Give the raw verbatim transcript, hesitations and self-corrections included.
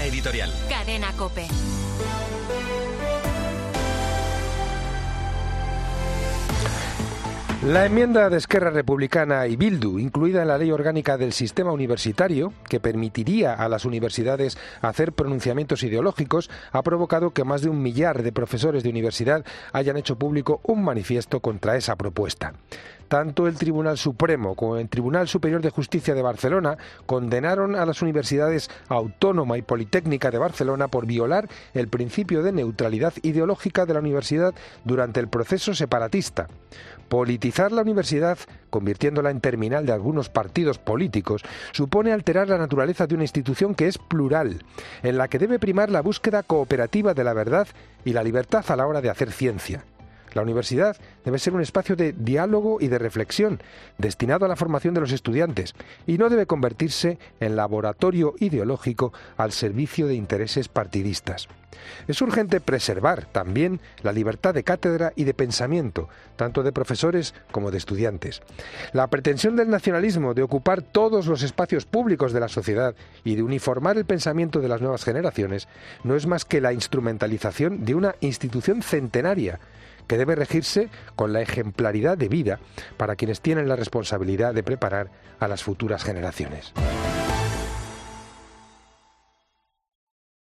editorial. Cadena COPE. La enmienda de Esquerra Republicana y Bildu, incluida en la Ley Orgánica del Sistema Universitario, que permitiría a las universidades hacer pronunciamientos ideológicos, ha provocado que más de un millar de profesores de universidad hayan hecho público un manifiesto contra esa propuesta. Tanto el Tribunal Supremo como el Tribunal Superior de Justicia de Barcelona condenaron a las universidades Autónoma y Politécnica de Barcelona por violar el principio de neutralidad ideológica de la universidad durante el proceso separatista. Politizar la universidad, convirtiéndola en terminal de algunos partidos políticos, supone alterar la naturaleza de una institución que es plural, en la que debe primar la búsqueda cooperativa de la verdad y la libertad a la hora de hacer ciencia. La universidad debe ser un espacio de diálogo y de reflexión, destinado a la formación de los estudiantes, y no debe convertirse en laboratorio ideológico al servicio de intereses partidistas. Es urgente preservar también la libertad de cátedra y de pensamiento, tanto de profesores como de estudiantes. La pretensión del nacionalismo de ocupar todos los espacios públicos de la sociedad y de uniformar el pensamiento de las nuevas generaciones no es más que la instrumentalización de una institución centenaria, que debe regirse con la ejemplaridad de vida para quienes tienen la responsabilidad de preparar a las futuras generaciones.